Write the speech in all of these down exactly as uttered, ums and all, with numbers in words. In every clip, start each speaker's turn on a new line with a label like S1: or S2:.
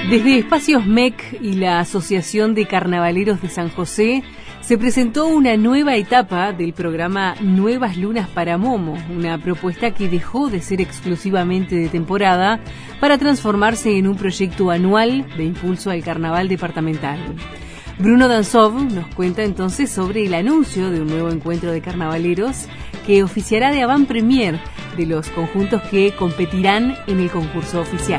S1: Desde Espacios M E C y la Asociación de Carnavaleros de San José se presentó una nueva etapa del programa Nuevas Lunas para Momo, una propuesta que dejó de ser exclusivamente de temporada para transformarse en un proyecto anual de impulso al carnaval departamental. Bruno Danzov nos cuenta entonces sobre el anuncio de un nuevo encuentro de carnavaleros que oficiará de avant-premier de los conjuntos que competirán en el concurso oficial.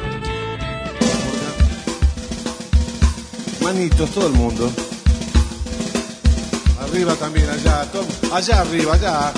S2: Manitos, todo el mundo. Arriba también, allá, todo, allá arriba, allá.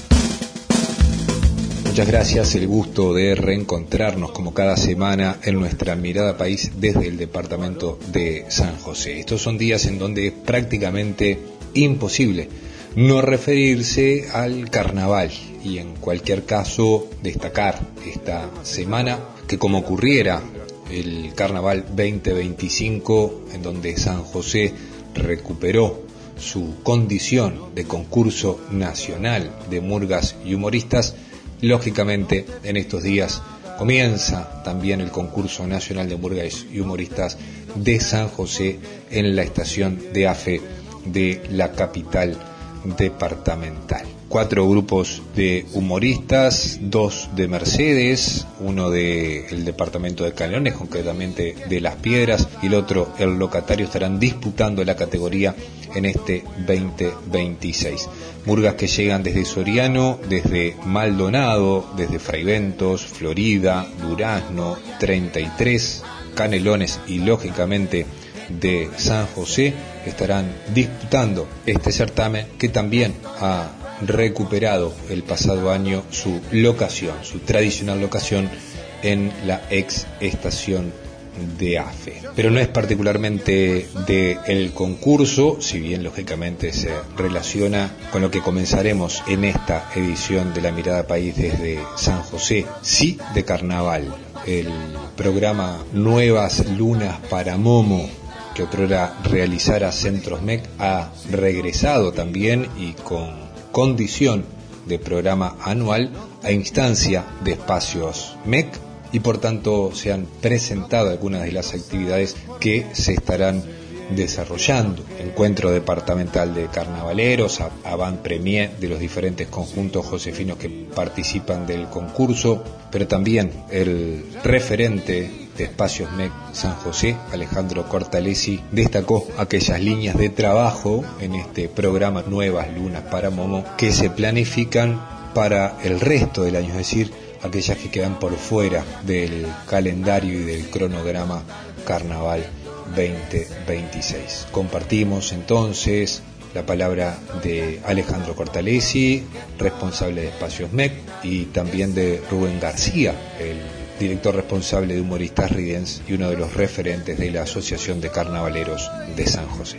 S3: Muchas gracias, el gusto de reencontrarnos como cada semana en nuestra mirada país desde el departamento de San José. Estos son días en donde es prácticamente imposible no referirse al carnaval y en cualquier caso destacar esta semana que como ocurriera el carnaval veinte veinticinco, en donde San José recuperó su condición de concurso nacional de murgas y humoristas, lógicamente en estos días comienza también el concurso nacional de murgas y humoristas de San José en la estación de AFE de la capital departamental. Cuatro grupos de humoristas, dos de Mercedes, uno del departamento de Canelones, concretamente de Las Piedras, y el otro, el locatario, estarán disputando la categoría en este veinte veintiséis. Murgas que llegan desde Soriano, desde Maldonado, desde Fraiventos, Florida, Durazno, treinta y tres, Canelones y lógicamente de San José, estarán disputando este certamen que también ha recuperado el pasado año su locación, su tradicional locación en la ex estación de AFE. Pero no es particularmente del concurso, si bien lógicamente se relaciona con lo que comenzaremos en esta edición de La Mirada País desde San José, sí de carnaval. El programa Nuevas Lunas para Momo, que otrora realizara Centros M E C, ha regresado también y con condición de programa anual a instancia de Espacios M E C, y por tanto se han presentado algunas de las actividades que se estarán desarrollando. Encuentro departamental de carnavaleros, avant premier de los diferentes conjuntos josefinos que participan del concurso, pero también el referente de Espacios M E C San José, Alejandro Cortalesi, destacó aquellas líneas de trabajo en este programa Nuevas Lunas para Momo que se planifican para el resto del año, es decir, aquellas que quedan por fuera del calendario y del cronograma Carnaval veinte veintiséis. Compartimos entonces la palabra de Alejandro Cortalesi, responsable de Espacios M E C, y también de Rubén García, el director responsable de Humoristas Ridens y uno de los referentes de la Asociación de Carnavaleros de San José.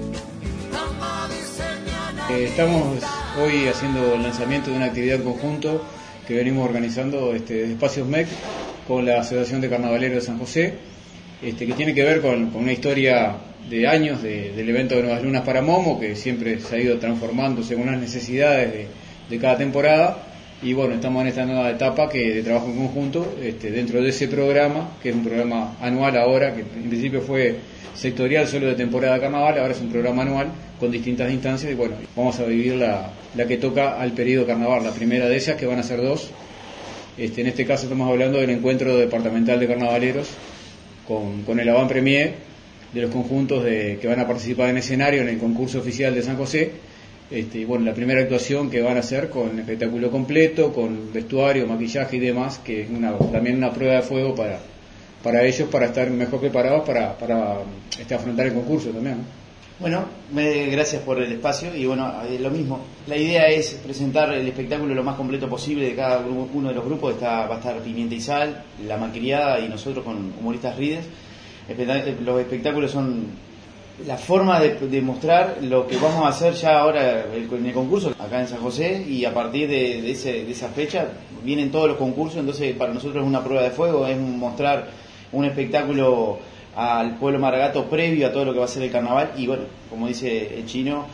S4: Estamos hoy haciendo el lanzamiento de una actividad en conjunto que venimos organizando este, de Espacios M E C con la Asociación de Carnavaleros de San José, este, que tiene que ver con, con una historia de años de, del evento de Nuevas Lunas para Momo, que siempre se ha ido transformando según las necesidades de, de cada temporada. Y bueno, estamos en esta nueva etapa que de trabajo en conjunto este, dentro de ese programa, que es un programa anual ahora, que en principio fue sectorial solo de temporada de carnaval, ahora es un programa anual con distintas instancias y bueno, vamos a vivir la, la que toca al periodo carnaval, la primera de ellas, que van a ser dos. Este, en este caso estamos hablando del encuentro departamental de carnavaleros con, con el avant premier de los conjuntos de, que van a participar en escenario en el concurso oficial de San José. Este, y bueno, la primera actuación que van a hacer con espectáculo completo, con vestuario, maquillaje y demás, que es una, también una prueba de fuego para, para ellos, para estar mejor preparados para, para este, afrontar el concurso también, ¿no?
S5: Bueno, me, gracias por el espacio y bueno, eh, lo mismo. La idea es presentar el espectáculo lo más completo posible de cada grupo, uno de los grupos. Está, va a estar Pimienta y Sal, La Maquiriada y nosotros con Humoristas Ridens. Los espectáculos son la forma de, de mostrar lo que vamos a hacer ya ahora en el concurso acá en San José, y a partir de, de, ese, de esa fecha vienen todos los concursos. Entonces para nosotros es una prueba de fuego, es mostrar un espectáculo al pueblo maragato previo a todo lo que va a ser el carnaval. Y bueno, como dice el Chino,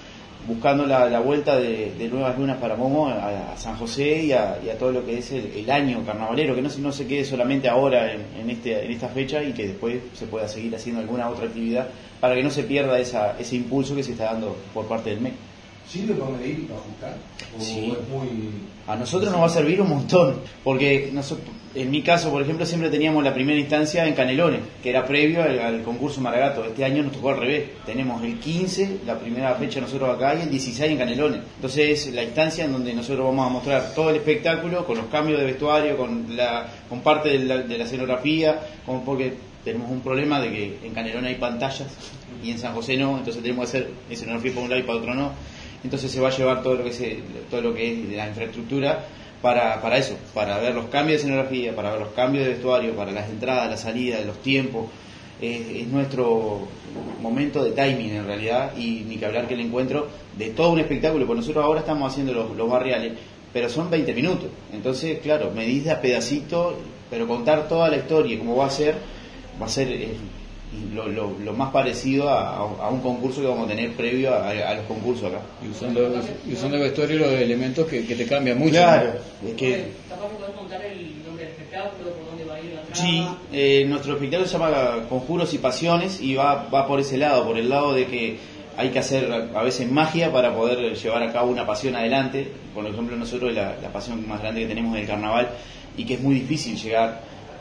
S5: buscando la, la vuelta de, de Nuevas Lunas para Momo a, a San José y a, y a todo lo que es el, el año carnavalero, que no se, no se quede solamente ahora en, en, este, en esta fecha y que después se pueda seguir haciendo alguna otra actividad para que no se pierda esa, ese impulso que se está dando por parte del M E C.
S2: ¿Sirve para medir y para ajustar? ¿O
S5: Sí.
S2: es muy...
S5: A nosotros nos va a servir un montón, porque nosotros, en mi caso, por ejemplo, siempre teníamos la primera instancia en Canelones, que era previo al, al concurso Maragato. Este año nos tocó al revés. Tenemos el quince, la primera fecha nosotros acá, y el dieciséis en Canelones. Entonces es la instancia en donde nosotros vamos a mostrar todo el espectáculo, con los cambios de vestuario, con, la, con parte de la, de la escenografía, con, porque tenemos un problema de que en Canelones hay pantallas y en San José no, entonces tenemos que hacer escenografía para un lado y para otro no. Entonces se va a llevar todo lo que es, todo lo que es de la infraestructura para, para eso, para ver los cambios de escenografía, para ver los cambios de vestuario, para las entradas, las salidas, los tiempos. Es, es nuestro momento de timing en realidad, y ni que hablar que el encuentro de todo un espectáculo, porque nosotros ahora estamos haciendo los, los barriales, pero son veinte minutos. Entonces, claro, medís de a pedacito, pero contar toda la historia, como va a ser, va a ser... Eh, Lo, lo, lo más parecido a, a un concurso que vamos a tener previo a, a los concursos acá.
S4: Y usando, y usando el vestuario los elementos que, que te cambian mucho.
S5: Claro, es que...
S6: ¿Capaz que podés contar el nombre del espectáculo, por dónde va a ir la entrada?
S5: Sí, eh, nuestro espectáculo se llama Conjuros y Pasiones y va, va por ese lado, por el lado de que hay que hacer a veces magia para poder llevar a cabo una pasión adelante. Por ejemplo, nosotros la, la pasión más grande que tenemos es el carnaval, y que es muy difícil llegar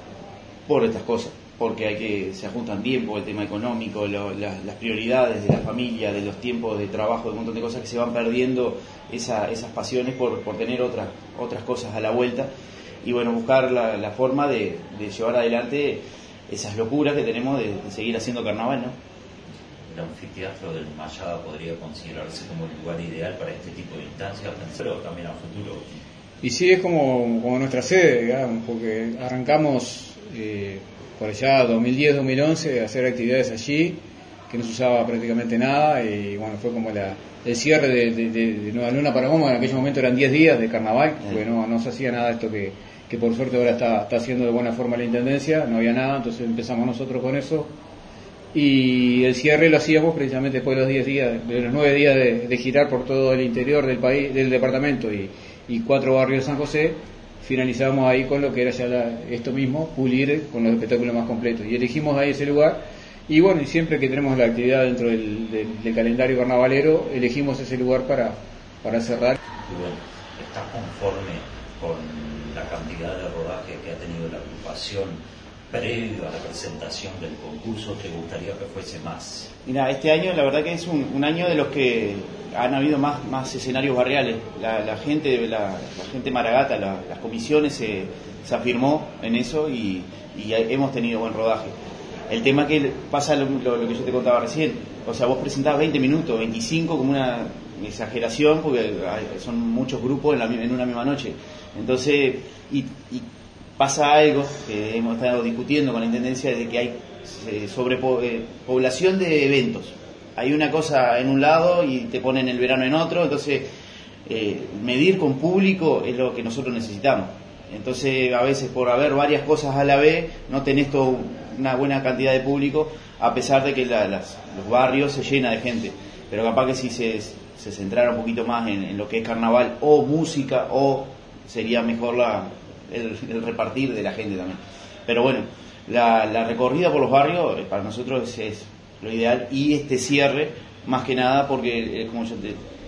S5: por estas cosas, porque hay que se ajustan tiempos, el tema económico, lo, la, las prioridades de la familia, de los tiempos de trabajo, de un montón de cosas que se van perdiendo esa, esas pasiones por, por tener otras otras cosas a la vuelta, y bueno, buscar la, la forma de, de llevar adelante esas locuras que tenemos de, de seguir haciendo carnaval, ¿no?
S7: El anfiteatro del Mayada podría considerarse como el lugar ideal para este tipo de instancias, pero también a futuro.
S4: Y sí, es como, como nuestra sede, digamos, porque arrancamos eh, por allá dos mil diez, dos mil once a hacer actividades allí, que no se usaba prácticamente nada, y bueno, fue como la, el cierre de, de, de, de Nueva Luna para Momo. En aquel momento eran diez días de carnaval, porque no, no se hacía nada de esto que, que por suerte ahora está, está haciendo de buena forma la Intendencia, no había nada, entonces empezamos nosotros con eso, y el cierre lo hacíamos precisamente después de los diez días, de los nueve días de, de girar por todo el interior del país, del departamento y, y cuatro barrios de San José. Finalizamos ahí con lo que era ya la, esto mismo, pulir con los espectáculos más completos, y elegimos ahí ese lugar. Y bueno, y siempre que tenemos la actividad dentro del, del, del calendario carnavalero, elegimos ese lugar para, para cerrar.
S7: Y bueno, ¿estás conforme con la cantidad de rodaje que ha tenido la agrupación previo a la presentación del concurso? ¿Te gustaría que fuese más?
S5: Mira, este año la verdad que es un, un año de los que han habido más, más escenarios barriales. La, la gente la, la gente Maragata, la, las comisiones se, se afirmó en eso, y, y hemos tenido buen rodaje. El tema que pasa lo, lo, lo que yo te contaba recién, o sea, vos presentás veinte minutos, veinticinco como una exageración, porque hay, son muchos grupos en, la, en una misma noche. Entonces, y, y pasa algo que hemos estado discutiendo con la Intendencia, de que hay eh, sobrepoblación de eventos. Hay una cosa en un lado y te ponen el verano en otro, entonces eh, medir con público es lo que nosotros necesitamos. Entonces, a veces por haber varias cosas a la vez, no tenés toda una buena cantidad de público, a pesar de que la, las, los barrios se llenan de gente. Pero capaz que si se, se centrara un poquito más en, en lo que es carnaval o música, o sería mejor la, el, el repartir de la gente también. Pero bueno, la, la recorrida por los barrios para nosotros es, es lo ideal, y este cierre más que nada porque, eh, como yo te,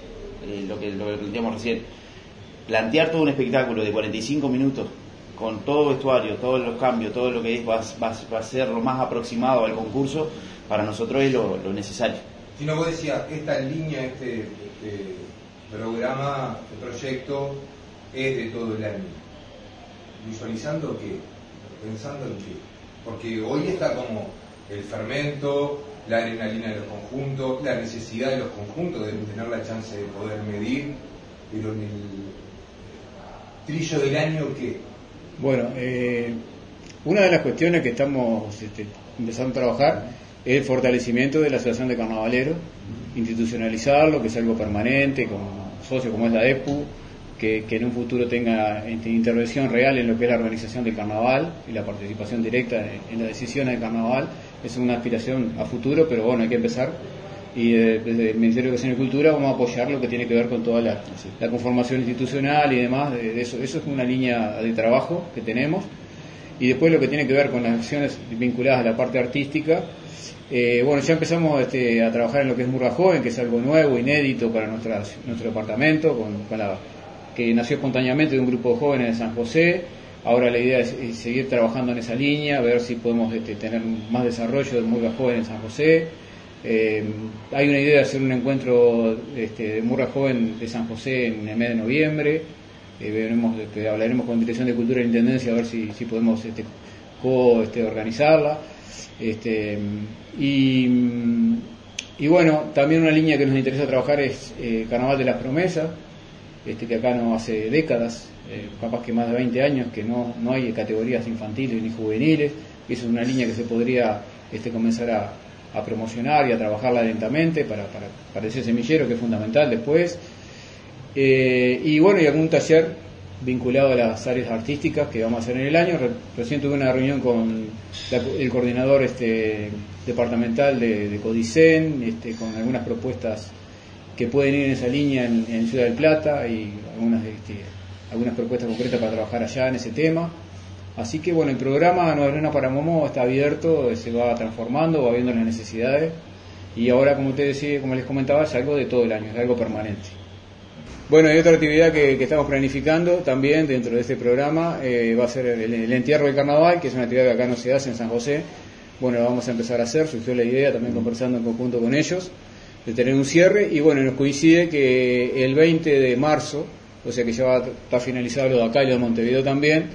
S5: eh, lo que lo que planteamos recién, plantear todo un espectáculo de cuarenta y cinco minutos con todo vestuario, todos los cambios, todo lo que es va, va, va a ser lo más aproximado al concurso, para nosotros es lo, lo necesario.
S3: Si no, vos decías, esta línea, este, este programa, este proyecto es de todo el año. ¿Visualizando qué? ¿Pensando en qué? Porque hoy está como el fermento, la adrenalina de los conjuntos, la necesidad de los conjuntos de tener la chance de poder medir, pero en el trillo del año, ¿qué?
S4: Bueno, eh, una de las cuestiones que estamos este, empezando a trabajar es el fortalecimiento de la Asociación de Carnavaleros, institucionalizarlo, que es algo permanente, con socios como es la E P U, que, que en un futuro tenga intervención real en lo que es la organización del carnaval y la participación directa en, en las decisiones del carnaval. Es una aspiración a futuro, pero bueno, hay que empezar y eh, desde el Ministerio de Educación y Cultura vamos a apoyar lo que tiene que ver con toda la, la conformación institucional y demás, de, de eso. Eso es una línea de trabajo que tenemos. Y después lo que tiene que ver con las acciones vinculadas a la parte artística, eh, bueno, ya empezamos este, a trabajar en lo que es Murga Joven, que es algo nuevo, inédito para nuestras, nuestro departamento, con, con la, que nació espontáneamente de un grupo de jóvenes de San José. Ahora la idea es, es seguir trabajando en esa línea, ver si podemos este, tener más desarrollo de Murga Joven en San José. Eh, hay una idea de hacer un encuentro este, de Murga Joven de San José en el mes de noviembre. Eh, veremos, este, hablaremos con Dirección de Cultura e Intendencia a ver si, si podemos este, co, este, organizarla. Este, y, y bueno, también una línea que nos interesa trabajar es eh, Carnaval de las Promesas, este, que acá no hace décadas, eh, capaz que más de veinte años, que no, no hay categorías infantiles ni juveniles. Esa es una línea que se podría este, comenzar a, a promocionar y a trabajarla lentamente para, para, para ese semillero que es fundamental después. Eh, y bueno, y algún taller vinculado a las áreas artísticas que vamos a hacer en el año. Re, recién tuve una reunión con la, el coordinador este, departamental de, de Codicen, este, con algunas propuestas que pueden ir en esa línea en, en Ciudad del Plata y algunas, este, algunas propuestas concretas para trabajar allá en ese tema. Así que bueno, el programa Nuevas Lunas para Momo está abierto, se va transformando, va viendo las necesidades, y ahora, como ustedes decía, como les comentaba, es algo de todo el año, es algo permanente. Bueno, hay otra actividad que, que estamos planificando también dentro de este programa, eh, va a ser el, el entierro del carnaval, que es una actividad que acá no se hace en San José. Bueno, la vamos a empezar a hacer, surgió la idea también conversando en conjunto con ellos, de tener un cierre, y bueno, nos coincide que el veinte de marzo, o sea que ya va a estar finalizado lo de acá y lo de Montevideo también,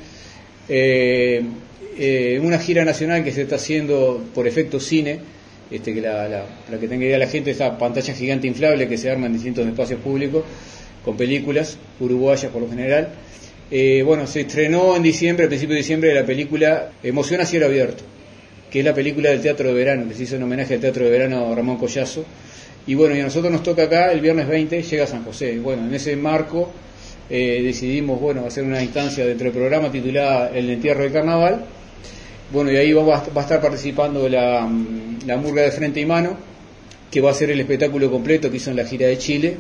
S4: eh, eh, una gira nacional que se está haciendo por Efecto Cine, este, que la, la, para que tenga idea la gente, esta pantalla gigante inflable que se arma en distintos espacios públicos, con películas uruguayas por lo general. Eh, bueno, se estrenó en diciembre, a principios de diciembre, la película Emoción a cielo abierto, que es la película del Teatro de Verano, que se hizo en homenaje al Teatro de Verano Ramón Collazo. Y bueno, y a nosotros nos toca acá, el viernes veinte, llega a San José. Bueno, en ese marco eh, decidimos, bueno, hacer una instancia dentro del programa titulada El Entierro del Carnaval. Bueno, y ahí va, va a estar participando la, la Murga de Frente y Mano, que va a ser el espectáculo completo que hizo en la gira de Chile.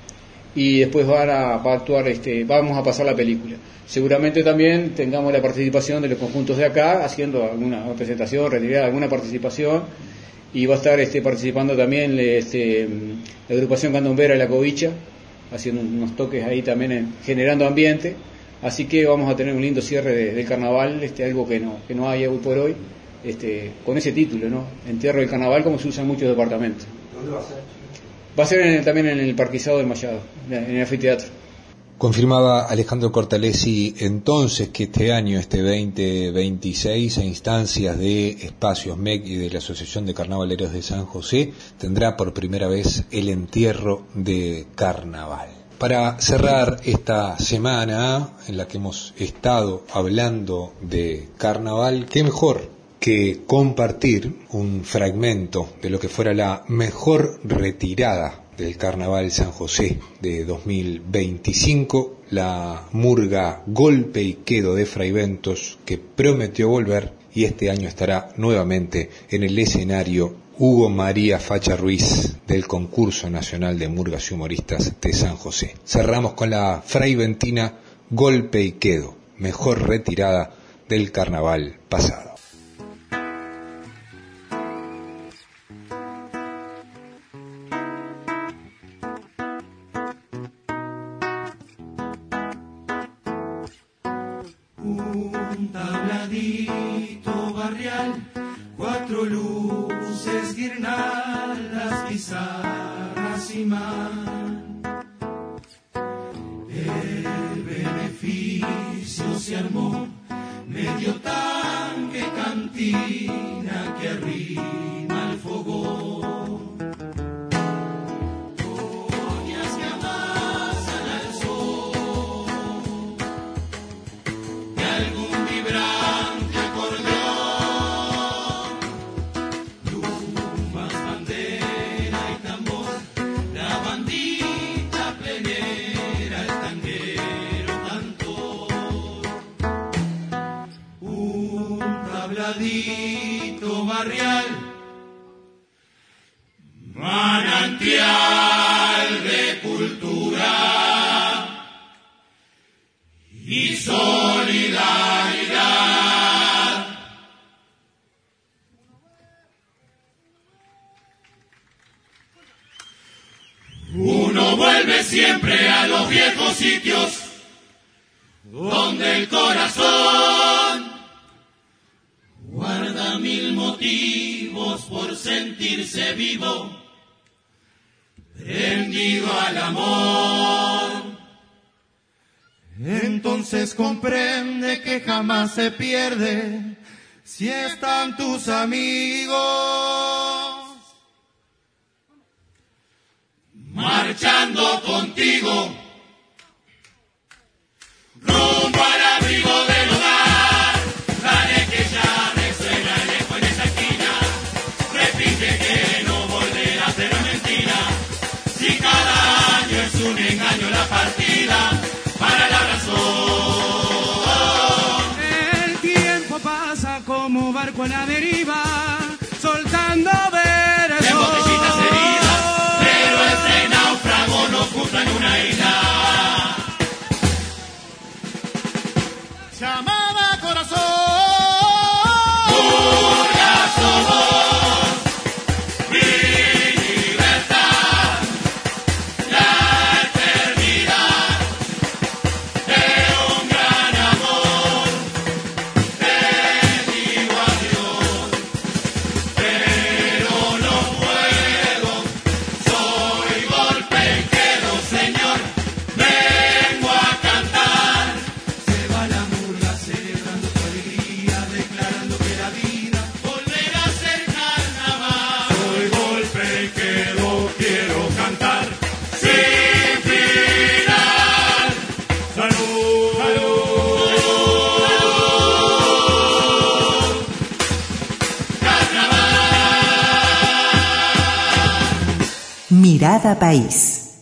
S4: Y después van a, va a actuar, este, vamos a pasar la película. Seguramente también tengamos la participación de los conjuntos de acá, haciendo alguna presentación, retirada, alguna participación, y va a estar este, participando también este, la agrupación candombera La Covicha, haciendo unos toques ahí también, en, generando ambiente. Así que vamos a tener un lindo cierre de, del carnaval, este, algo que no, que no hay hoy por hoy, este, con ese título, ¿no? Entierro del Carnaval, como se usa en muchos departamentos.
S2: ¿Dónde va a ser?
S4: Va a ser en el, también en el Parquizado del Mallado, en el anfiteatro.
S3: Confirmaba Alejandro Cortalesi entonces que este año, este veinte veintiséis, a instancias de Espacios M E C y de la Asociación de Carnavaleros de San José, tendrá por primera vez el entierro de carnaval. Para cerrar esta semana en la que hemos estado hablando de carnaval, qué mejor que compartir un fragmento de lo que fuera la mejor retirada del Carnaval San José de dos mil veinticinco, la murga Golpe y Quedo de Fraiventos, que prometió volver y este año estará nuevamente en el escenario Hugo María Facha Ruiz del Concurso Nacional de Murgas y Humoristas de San José. Cerramos con la fraiventina Golpe y Quedo, mejor retirada del carnaval pasado.
S8: Un tabladito barrial, cuatro luces, guirnaldas, pizarras y man. El beneficio se armó, medio tanque, cantina que arrima el fogón. Barrial, manantial de cultura y solidaridad. Uno vuelve siempre a los viejos sitios donde el corazón guarda mil motivos por sentirse vivo, prendido al amor.
S9: Entonces comprende que jamás se pierde si están tus amigos.
S8: Marchando contigo, rumbo al abrigo del hogar. Dale que ya resuena el eco en esa esquina. Repite que no volverá a ser mentira. Si cada año es un engaño la partida para la razón.
S9: El tiempo pasa como barco a la deriva, soltando versos
S8: de botellitas heridas, pero ese náufrago nos puso en una isla.
S9: Llamada corazón,
S8: purga somos, mi libertad, la eternidad de un gran amor. Te digo adiós, pero no puedo, soy golpe y quedo, Señor, vengo a cantar.
S9: se va la murga celebrando tu alegría, declarando que la vida
S8: Volver a ser carnaval. Soy golpe y quedo, quiero cantar sin final. Salud, salud. Carnaval.
S10: Mirada País.